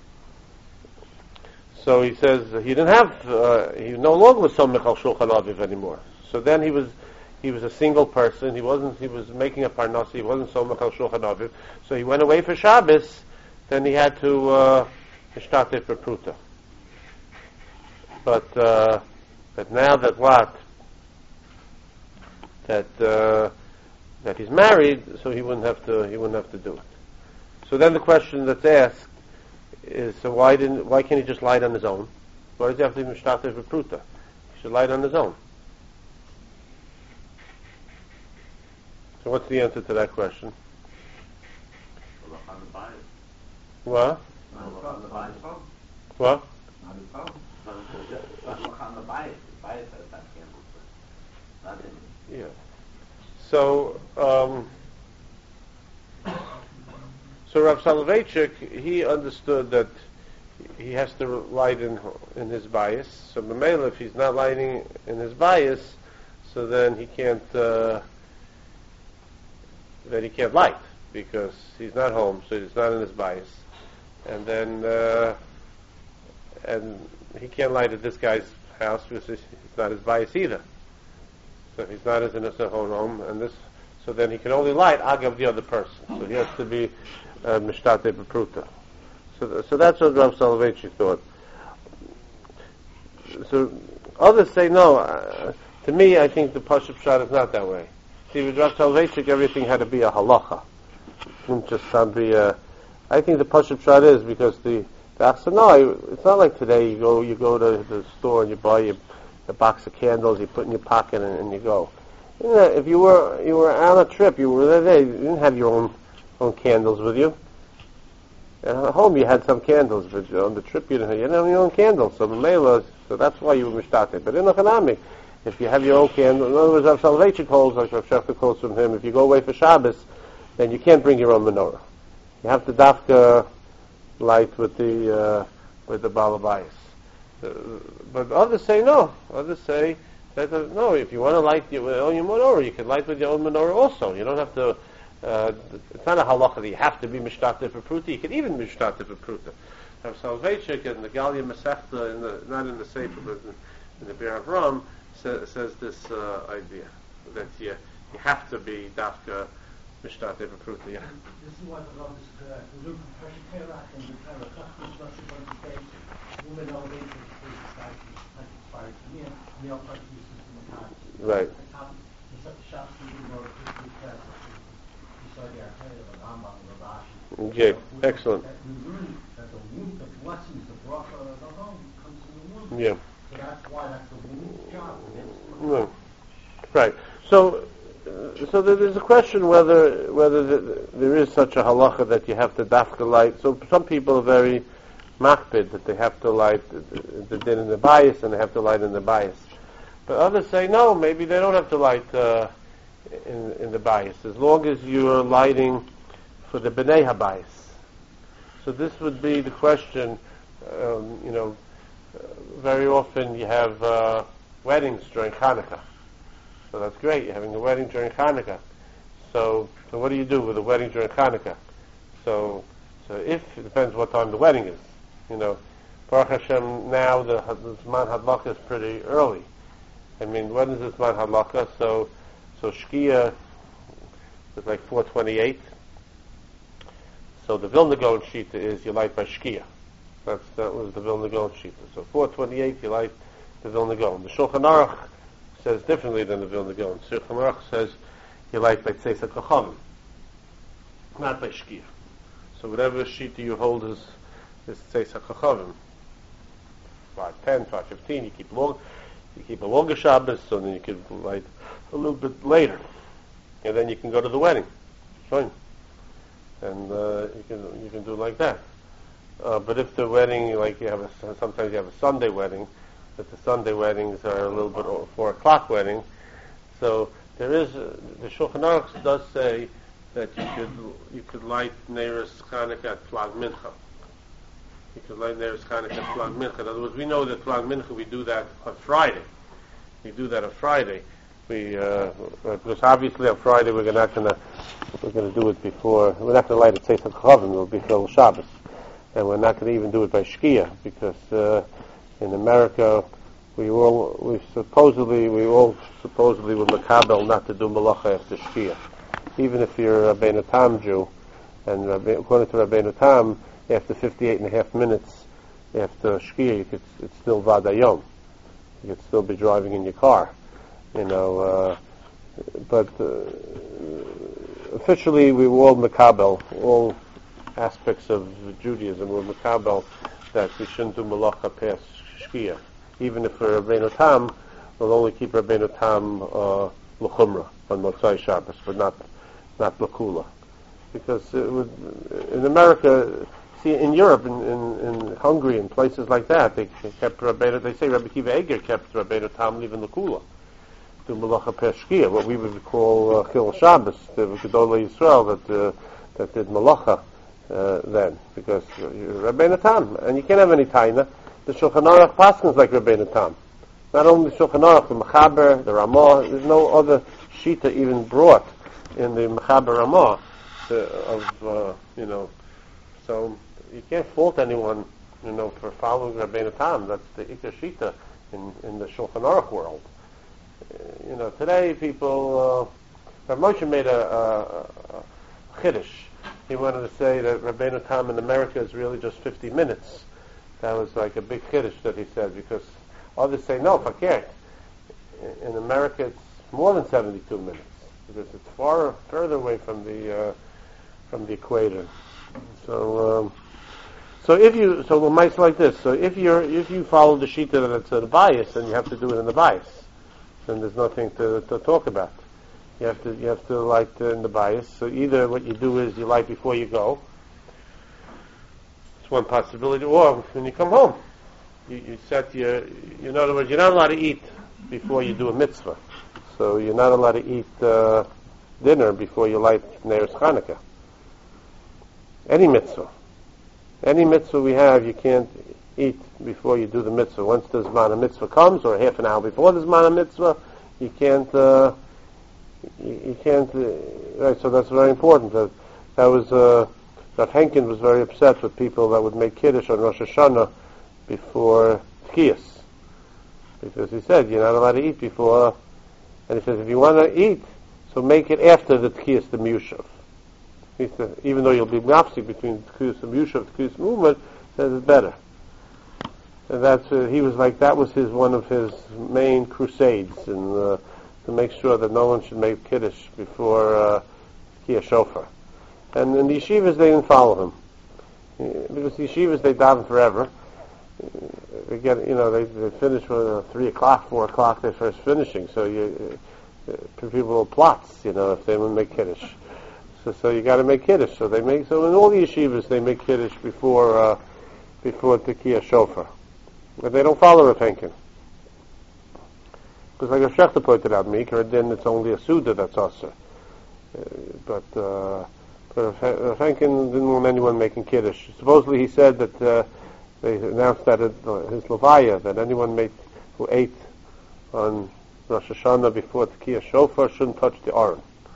so he says he didn't have. Uh, he no longer was so mechal shulchan aviv anymore. So then he was he was a single person. He wasn't. He was making a parnasa. He wasn't so mechal shulchan aviv. So he went away for Shabbos. Then he had to mishtate uh, for pruta. But uh, but now that what that. Uh, that he's married, so he wouldn't have to he wouldn't have to do it. So then the question that's asked is, so why didn't why can't he just light on his own? Why does he have to be mishtate for pruta? He should light on his own. So what's the answer to that question? What? What? Yeah. So, um, so Rav Soloveitchik, he understood that he has to light in in his bias. So, Mamela, if he's not lighting in his bias, so then he can't uh, then he can't light because he's not home, so he's not in his bias, and then uh, and he can't light at this guy's house because it's not his bias either. So he's not as in his own home, and this, so then he can only light agav the other person. So he has to be mishtate b'pruta. So, so that's what Rav Soloveitchik thought. So others say no. Uh, to me, I think the Pashup Pshat is not that way. See, with Rav Soloveitchik, everything had to be a halacha. It couldn't just be a. I think the Pashup Pshat is because the the Achsanai, it's not like today. You go, you go to the store and you buy your a box of candles, you put in your pocket and, and you go. You know, if you were you were on a trip, you were there, you didn't have your own own candles with you. At home you had some candles, but on the trip you didn't have, you didn't have your own candles. So the so that's why you were mishtate. But in the Hanami, if you have your own candle, in other words, Rav Soloveitchik holds, like Rav Shefter quotes from him, if you go away for Shabbos, then you can't bring your own menorah. You have to dafka light with the uh, with the balabayas. Uh, but others say no. Others say that uh, no. If you want to light your own menorah, you can light with your own menorah also. You don't have to. Uh, it's not a halacha that you have to be mishtate for pruta. You can even mishtate for pruta. Rav Soloveitchik in the Galia Masechta, in the not in the Sefer, but in, in the Be'er Avram, sa- says this uh, idea that you you have to be dafka mishtate for pruta. Yeah. This is what the law is correct. The look of Pershikera and the kind of customers not supposed to take women elevated to the society like inspired to me and male contributions to the time. Right. In such shops we do know that this class we saw the arcade of a Rambam and a Rashi. Okay, excellent. That we learn that the womb, the blessings, the bracha of the home comes from the womb. Yeah. So that's why that's the womb's job. No. Right. So, uh, so there- there's a question whether whether the, there is such a halacha that you have to dafka light. So some people are very makpid that they have to light the, the din in the bias and they have to light in the bias. But others say no, maybe they don't have to light uh, in in the bias as long as you are lighting for the bnei habayis. So this would be the question. Um, you know, uh, very often you have uh, weddings during Hanukkah. So that's great. You're having a wedding during Hanukkah. So, so what do you do with a wedding during Hanukkah? So, so if it depends what time the wedding is. You know, Baruch Hashem, now the, the Zman Hadlaka is pretty early. I mean, when is the Zman Hadlaka? So, so Shkia is like four twenty-eight. So the Vilna Gaon Shita is you light by Shkia. That's that was the Vilna Gaon Shita. So four twenty-eight you light the Vilna Gaon. The Shulchan Aruch says differently than the Vilna Gaon. Shulchan Aruch says you light by Tzeis HaKochavim, not by Shkia. So whatever Shita you hold is is Tzeis HaKochavim. five ten, five fifteen, you keep long, you keep a longer Shabbos, so then you can light a little bit later, and then you can go to the wedding. fine. And uh, you can you can do like that. Uh, but if the wedding, like you have a, sometimes you have a Sunday wedding, but the Sunday weddings are a little bit over four o'clock wedding. So there is uh, the Shulchan Aruch does say that you could you could light Neiros Chanukah at Flag Mincha. You could light Neiros Chanukah at Flag Mincha. In other words, we know that Flag Mincha we do that on Friday. We do that on Friday. We uh, because obviously on Friday we're not gonna we're gonna do it before. We're not gonna light it Tzeitzah Chavim. It'll be Chil Shabbos, and we're not gonna even do it by Shkia because uh, in America we all we supposedly we all supposedly were makabel not to do malacha after Shkia, even if you're a Rabbeinu Tam Jew, and Rabbe, according to Rabbeinu Tam, after fifty-eight and a half minutes after Shkia, you could, it's still Vadayom. You could still be driving in your car. You know, uh, but uh, officially we were all makabel, all aspects of Judaism were makabel that we shouldn't do malacha past Shkia. Even if for Rabbeinu Tam, we'll only keep Rabbeinu Tam uh, l'chumra on Motzai Shabbos, but not not l'kula, because it would, in America, see in Europe, in, in, in Hungary, and places like that, they kept Rabbeinu. They say Rabbi Kiva Eger kept Rabbeinu Tam even l'kula. To Malacha Peshkia, what we would call uh, Chil Shabbos, the Gedolei Yisrael that uh, that did Malacha uh, then, because uh, Rabbeinu Tam, and you can't have any taina. The Shulchan Aruch paskins like Rabbeinu Tam. Not only the Shulchan Aruch, the Mechaber, the Ramah. There's no other shita even brought in the Mechaber Ramah to, of uh, you know. So you can't fault anyone, you know, for following Rabbeinu Tam. That's the Ikar shita in in the Shulchan Aruch world. You know, today people, uh, Rav Moshe made a, a, a chiddush. He wanted to say that Rabbeinu Tam in America is really just fifty minutes. That was like a big chiddush that he said, because others say, no, fakir. In America it's more than seventy-two minutes, because it's far further away from the uh, from the equator. So, um, so if you, so it might like this. So if you're, if you follow the shita that it's a bias, then you have to do it in the bias. Then there's nothing to, to talk about. You have to you have to light uh, in the bias. So either what you do is you light before you go. It's one possibility. Or when you come home, you, you set your. In other words, you're not allowed to eat before you do a mitzvah. So you're not allowed to eat uh, dinner before you light Neiros Chanukah. Any mitzvah, any mitzvah we have, you can't eat before you do the mitzvah. Once the Zman mitzvah comes, or half an hour before the Zman mitzvah, you can't, uh, you, you can't, uh, right, so that's very important. That, that was, uh, that Henkin was very upset with people that would make Kiddush on Rosh Hashanah before Tkiyas. Because he said, you're not allowed to eat before, and he says, if you want to eat, so make it after the Tkiyas, the Miyushav. He said, even though you'll be mafsik between Tkiyas and Miyushav, Tkiyas movement, he says it's better. And that's uh, he was like that was his one of his main crusades, and uh, to make sure that no one should make kiddush before uh, Kiyah Shofar. And in the yeshivas they didn't follow him, uh, because the yeshivas they daven forever. Uh, they get you know they they finish with uh, three o'clock, four o'clock they're first finishing. So you uh, uh, people plots you know if they would make kiddush. So so you got to make kiddush. So they make so in all the yeshivas they make kiddush before uh, before the Kiyah Shofar. But they don't follow Rav Henkin. Because like Rav Shechter pointed out, Mikra, then it's only a Suda that's also. Uh, but uh, Rav Henkin didn't want anyone making Kiddush. Supposedly he said that uh, they announced that at uh, his Levaya, that anyone made, who ate on Rosh Hashanah before the Kiyah Shofar shouldn't touch the Aron.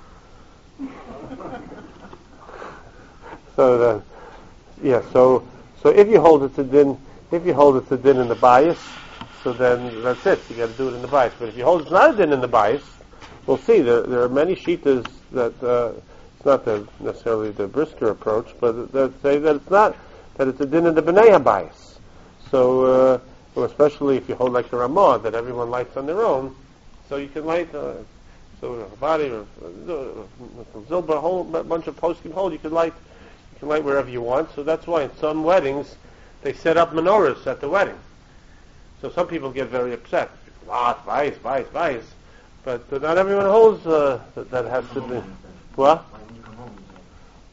So, uh, yeah, so, so if you hold it to din, If you hold it to din in the bias, so then that's it. You got to do it in the bias. But if you hold it not a din in the bias, we'll see. There, there are many shitas that uh, it's not the, necessarily the Brisker approach, but that say that it's not that it's a din in the B'nai bias. So, uh, well, especially if you hold like the Ramah, that everyone lights on their own, so you can light. Uh, so a body or Zilba, a whole bunch of poskim hold. You can light. You can light wherever you want. So that's why in some weddings they set up menorahs at the wedding. So some people get very upset. Ah, it's bias, bias, bias. But uh, not everyone holds uh, that, that has to be. What?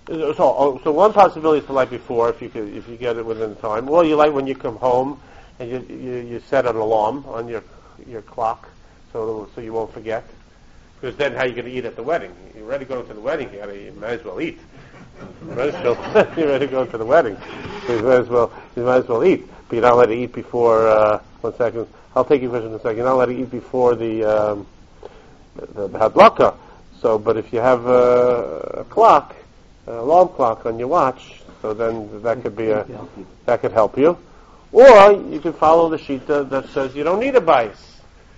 So, oh, so one possibility is to light before, if you could, if you get it within time. Or you light when you come home, and you you, you set an alarm on your your clock, so so you won't forget. Because then, how are you going to eat at the wedding? You're ready to go to the wedding. You, gotta, you might as well eat. You might as well, you're ready to go to the wedding. So you might as well you might as well eat. But you're not allowed to eat before. Uh, one second. I'll take your question in a second. You're not allowed to eat before the um, the, the hadlaka. So, but if you have uh, a clock. An alarm clock on your watch, so then that could be a that could help you, or you could follow the shita that says you don't need a bias.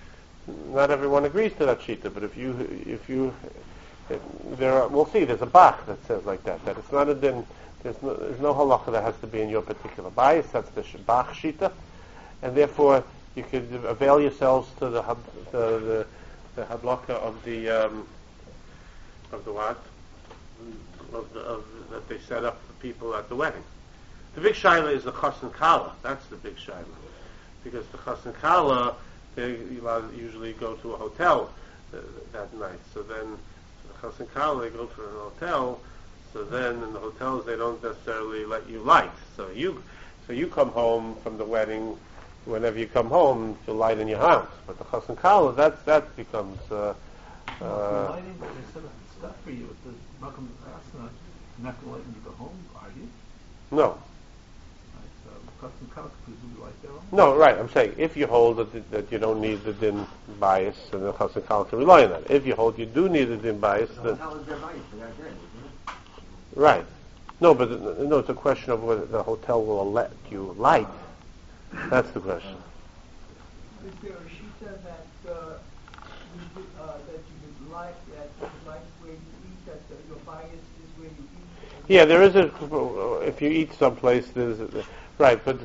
Not everyone agrees to that shita, but if you if you if there are, we'll see. There's a bach that says like that. That it's not a din. There's no, there's no halacha that has to be in your particular bias. That's the bach shita, and therefore you could avail yourselves to the the the, the hadlaka of the um, of the what. Of, the, of that they set up for people at the wedding. The big shaila is the chassan kala. That's the big shaila, because the chassan kala they usually go to a hotel uh, that night. So then the chassan kala they go to a hotel. So then in the hotels they don't necessarily let you light. So you so you come home from the wedding. Whenever you come home, you light in your house. But the chassan kala that that becomes. Uh, uh, lighting, but they set up stuff for you at the Malcolm Asana. You're not going to light when you go home, are you? No. Right, so custom cows presumably light their own? No, right. I'm saying if you hold that, that you don't need the din bias, and the custom cow can rely on that. If you hold you do need the din bias, then How is their bias? They're not there, isn't it? right. No, but uh, no, it's a question of whether the hotel will let you light. That's the question. Is there a shita that uh, you could, uh, that you would like that you would like where you eat that uh, your bias is where you eat? Yeah, there is a. If you eat someplace, there's a, right, but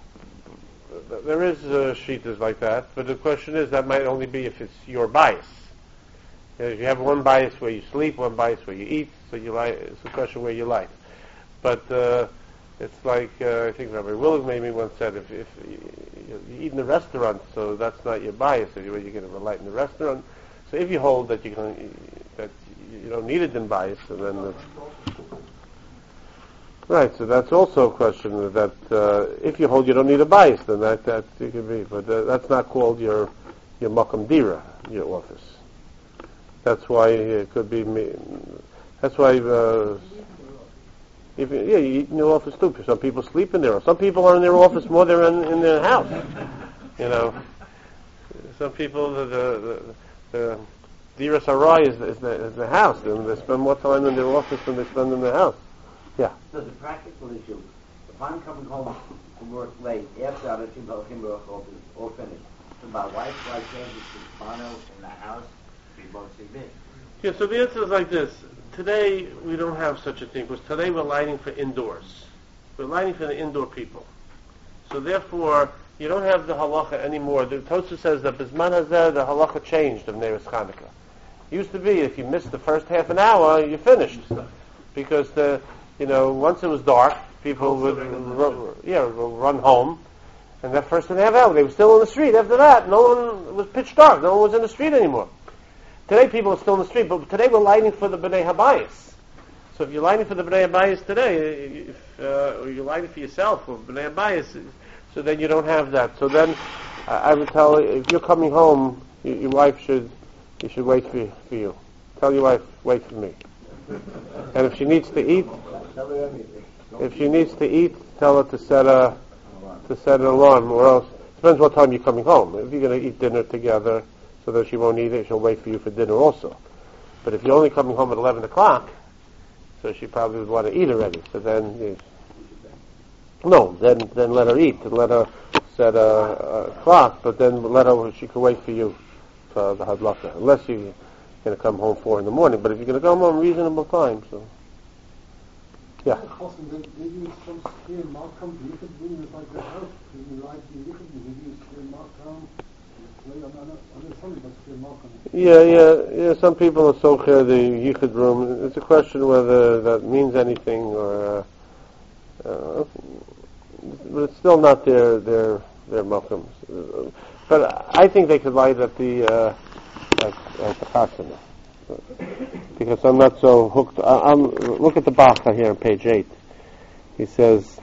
there is uh, sheetas like that. But the question is, that might only be if it's your bias. You know, if you have one bias where you sleep, one bias where you eat, so you light. It's a question where you light. But uh, it's like uh, I think Rabbi Willig maybe once said, if, if you, you eat in a restaurant, so that's not your bias. So you're going to light in the restaurant. So if you hold that you can, that you don't need it in bias, and then. It's, right, so that's also a question that uh, if you hold you don't need a bias, then that that it could be, but uh, that's not called your your makam dira, your office. That's why it could be. That's why uh, if you, yeah, you eat in your office too. Some people sleep in there. Some people are in their office more than in, in their house. You know, some people the the, the, the dira sarai is, is, the, is the house, and they spend more time in their office than they spend in their house. Yeah. So the practical issue, if I'm coming home from work late, after I'm at Timbo Kimber is all finished, so my wife, I can't just mono in the house, we both see this. Yeah, so the answer is like this. Today, we don't have such a thing, because today we're lighting for indoors. We're lighting for the indoor people. So therefore, you don't have the halacha anymore. The Tosfos says that Bisman Hazeh, the halacha changed of Neiros Chanukah. It used to be, if you missed the first half an hour, you're finished. Because the You know, once it was dark, people would ru- yeah, run home, and that first and a half hour, they were still in the street. After that, no one, it was pitch dark. No one was in the street anymore. Today, people are still in the street, but today we're lighting for the B'nai Habayis. So if you're lighting for the B'nai Habayis today, if, uh, or you're lighting for yourself, or B'nai Habayis, so then you don't have that. So then, uh, I would tell, if you're coming home, your, your wife should, you should wait for, for you. Tell your wife, wait for me. And if she needs to eat, if she needs to eat, tell her to set a to set an alarm, or else depends what time you're coming home. If you're going to eat dinner together, so that she won't eat it, she'll wait for you for dinner also. But if you're only coming home at eleven o'clock, so she probably would want to eat already. So then, you, no, then then let her eat and let her set a, a clock, but then let her she can wait for you for the hadlaka, unless you're going to come home four in the morning. But if you're going to come home reasonable time, so. Yeah. Maybe some scale Malcolm, you could bring it like the house, you like you could maybe scale Malcolm, on Sunday, but scale Malcolm. Yeah, yeah, yeah. Some people are so clear the yichud room. It's a question whether that means anything, or, uh, uh, but it's still not their their their Malcolms. But I think they could light at the uh, at, at the chasana. because I'm not so hooked. I, I'm look at the Bacha here on page eight. He says,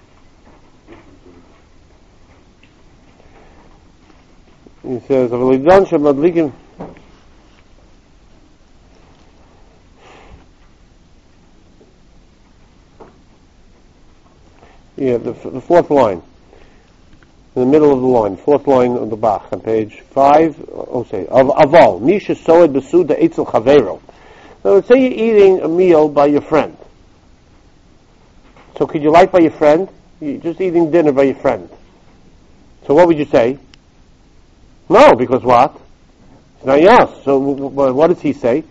he says, "Avlidan shemadlikim." Yeah, the, the fourth line, in the middle of the line, fourth line of the Bach on page five. Oh, say of aval misha soed besuda etzel chavero. Now, let's say you're eating a meal by your friend. So, could you light by your friend? You're just eating dinner by your friend. So, what would you say? No, because what? It's not yours. So, what does he say?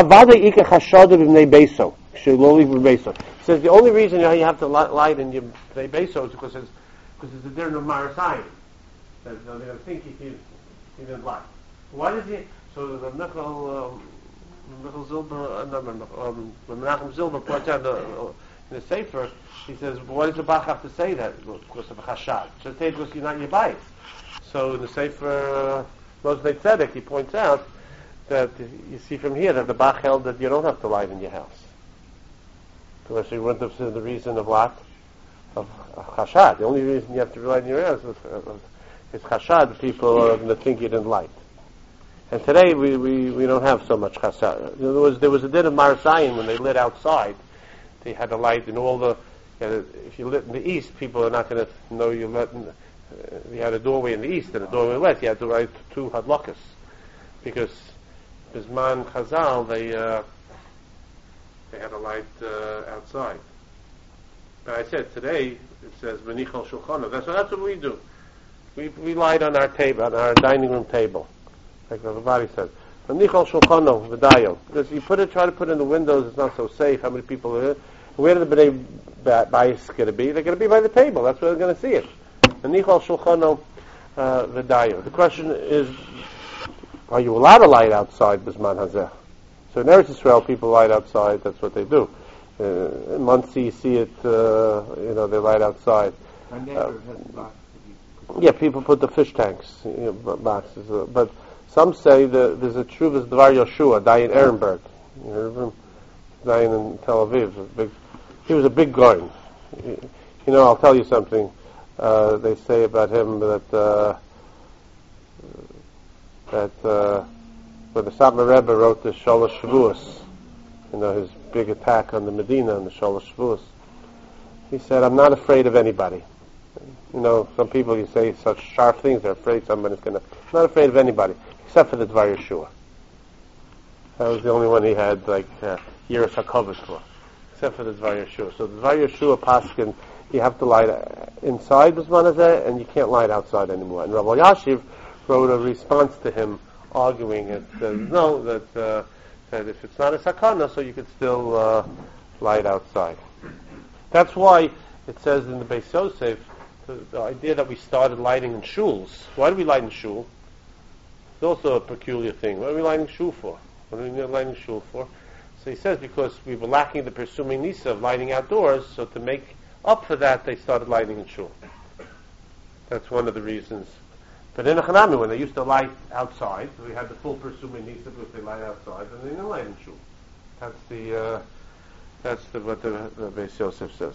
He says the only reason you have to light in your beso is because it's because it's a dinner of Marasayim. They're going to think he, he didn't light. Why does he? So the Michal Michal Zilber, no, no, no, um, Menachem Zilber points out uh, in the Sefer. He says, why does the Bach have to say that? Because of a chashad. Just say because you're not in your bayis. So in the Sefer Rosnei Tzedek, he points out that you see from here that the Bach held that you don't have to light in your house. Because he wouldn't have said the reason of what? Of, of chashad. The only reason you have to light in your house is, uh, is chashad. People are going to think you didn't light. And today we, we, we don't have so much chashad. There was, there was a din of Marasayim when they lit outside. They had to light in all the, you know, if you lit in the east, people are not going to know you lit in, uh, you had a doorway in the east and a doorway in the west. You had to light two hadlakas. Because Bisman Chazal, they, uh, they had a light uh, outside. But I said today it says Menichal Shulchanov. That's what that's what we do. We we light on our table, on our dining room table, like everybody said. Menichal Shulchanov v'dayo. Because you put it, try to put it in the windows, it's not so safe. How many people are there? Where are the bnei bayis going to be? They're going to be by the table. That's where they're going to see it. Menichal Shulchanov v'dayo. The question is, are you allowed to light outside Bisman Hazeh? So in Eretz Yisrael, people light outside. That's what they do. Uh, in Muncie, you see it. Uh, you know, they light outside. My neighbor Uh, has a box. Yeah, people put the fish tanks, you know, boxes. Uh, but some say that there's a Truvas Dvar Yoshua, Dayan Ehrenberg. You heard of him? Dayan in Tel Aviv. A big, he was a big guy. You know, I'll tell you something. Uh, they say about him that uh, that. Uh, when the Satmar Rebbe wrote the Shalosh Shavuos, you know, his big attack on the Medina and the Shalosh Shavuos, he said, I'm not afraid of anybody. You know, some people, you say such sharp things, they're afraid somebody's going to... I'm not afraid of anybody, except for the Dvar Yeshua. That was the only one he had, like, uh, Yiras HaKavod for, except for the Dvar Yeshua. So the Dvar Yeshua Paskin, you have to light inside Bisman Hazeh, and you can't light outside anymore. And Rabbi Yashiv wrote a response to him, arguing it says no, that uh, that if it's not a sakana, so you could still uh, light outside. That's why it says in the Beis Yosef the, the idea that we started lighting in shuls. Why do we light in shul? It's also a peculiar thing. What are we lighting shul for? What are we lighting shul for? So he says because we were lacking the presuming nisa of lighting outdoors, so to make up for that, they started lighting in shul. That's one of the reasons. But in Hanami, when they used to light outside, we had the full presuming nisa because they light outside, and they didn't light in shul. That's the uh, that's the, what the, the Beis Yosef says.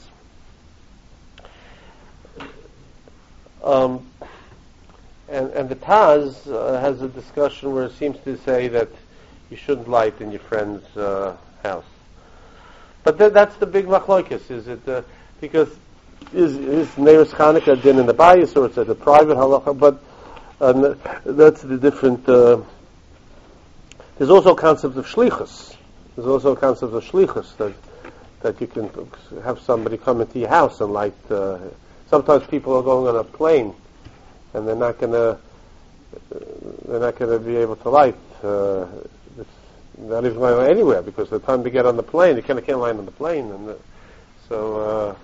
Um, and and the Taz uh, has a discussion where it seems to say that you shouldn't light in your friend's uh, house. But th- that's the big machlokes. Is it uh, because is is Neiros Chanukah din in the bayis or it's at a private halacha? But uh, that's the different. Uh, there's also concepts of shlichus. There's also concepts of shlichus that that you can have somebody come into your house and light. Uh, sometimes people are going on a plane and they're not going to they're not going to be able to light. Uh, it's not even going anywhere because the time to get on the plane, you kind of can't light on the plane, and uh, so. Uh,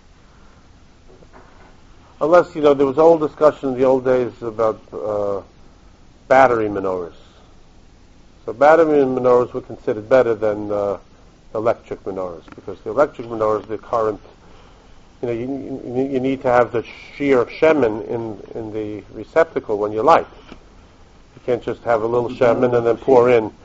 Unless, you know, there was a whole discussion in the old days about uh, battery menorahs. So battery menorahs were considered better than uh, electric menorahs because the electric menorahs, the current, you know, you, you, you need to have the shear of shemen in, in the receptacle when you light. You can't just have a little shemen and then pour in.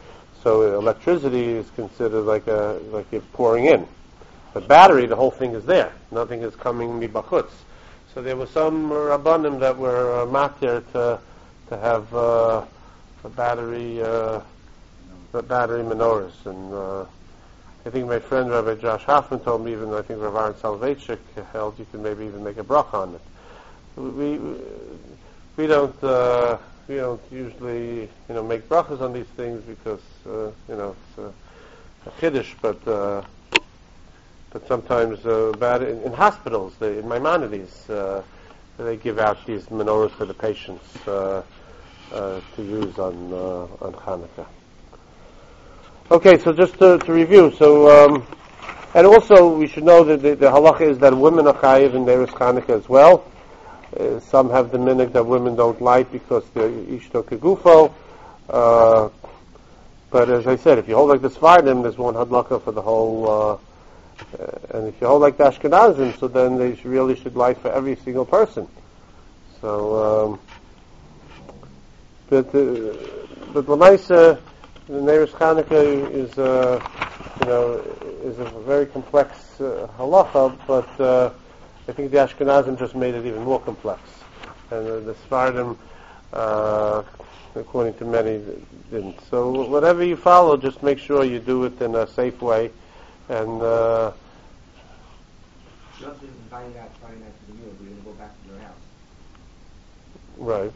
So electricity is considered like a like you're pouring in. But battery, the whole thing is there. Nothing is coming mibachutz. So there were some rabbanim that were uh, matir to to have uh, a battery uh, a battery menorahs, and uh, I think my friend Rabbi Josh Hoffman told me, even I think Rav Aaron Soloveitchik held you could maybe even make a bracha on it. We we, we don't uh, we don't usually you know make brachas on these things because uh, you know it's a, a chiddush, but uh, but sometimes uh, bad in, in hospitals, they, in Maimonides, uh, they give out these menorahs for the patients uh, uh, to use on uh, on Hanukkah. Okay, so just to, to review, so um, and also we should know that the, the halacha is that women are chayiv in Neiros Hanukkah as well. Uh, some have the minhag that women don't light because they're ishto kegufo. Uh, but as I said, if you hold like the Sfardim, there's one hadlaka for the whole. Uh, uh, and if you hold like the Ashkenazim, so then they should, really should light for every single person. So, um, but uh, but Lamaisa, the Neiros Hanukkah is uh, you know is a very complex uh, halacha, but. Uh, I think the Ashkenazim just made it even more complex, and uh, the Sfardim, uh, according to many, didn't. So whatever you follow, just make sure you do it in a safe way, and. Uh, You're also inviting out Friday night to the meal. We're going to go back to your house. right.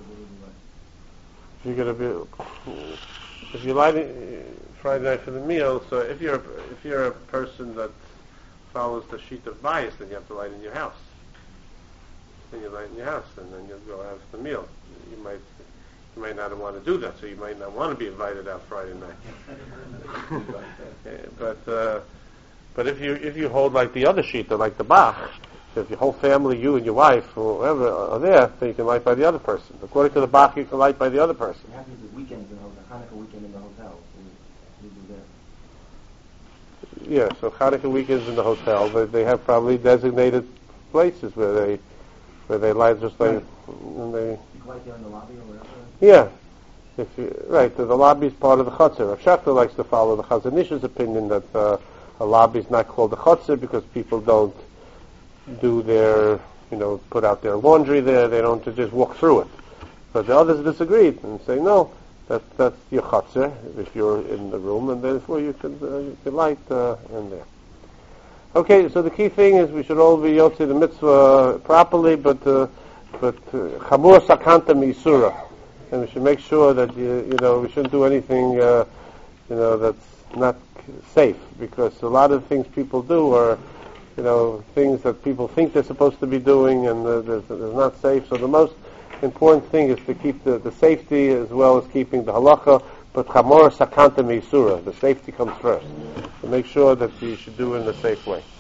If you're going to be, if you light it Friday night for the meal, so if you're if you're a person that follows the sheet of bias, then you have to light in your house. Then you light in your house, and then you'll go have the meal. You might you might not want to do that, so you might not want to be invited out Friday night. but uh, but if you if you hold like the other sheet, like the Bach, if your whole family, you and your wife or whoever are there, then you can light by the other person. According to the Bach, you can light by the other person. What happens is weekends in the hotel, Hanukkah weekend in the hotel. We, we do that. Yeah, so Hanukkah weekends in the hotel, they, they have probably designated places where they where they light just like and they. You can light there in the lobby or whatever. Yeah, if you, right. The, the lobby is part of the chutzner. Rav Shechter likes to follow the Chazon Ish's opinion that uh, a lobby is not called the chutzner because people don't do their you know put out their laundry there. They don't just walk through it. But the others disagreed and say no. That, that's your chutzner if you're in the room, and therefore you can uh, you can light uh, in there. Okay, so the key thing is we should all be yotze the mitzvah properly, but uh, but chamur sakanta misura, and we should make sure that you you know we shouldn't do anything uh, you know that's not safe, because a lot of things people do are you know things that people think they're supposed to be doing, and uh, there's, there's not safe. So the most important thing is to keep the, the safety as well as keeping the halacha, but chamor sakanta meisura, the safety comes first. So make sure that you should do it in a safe way.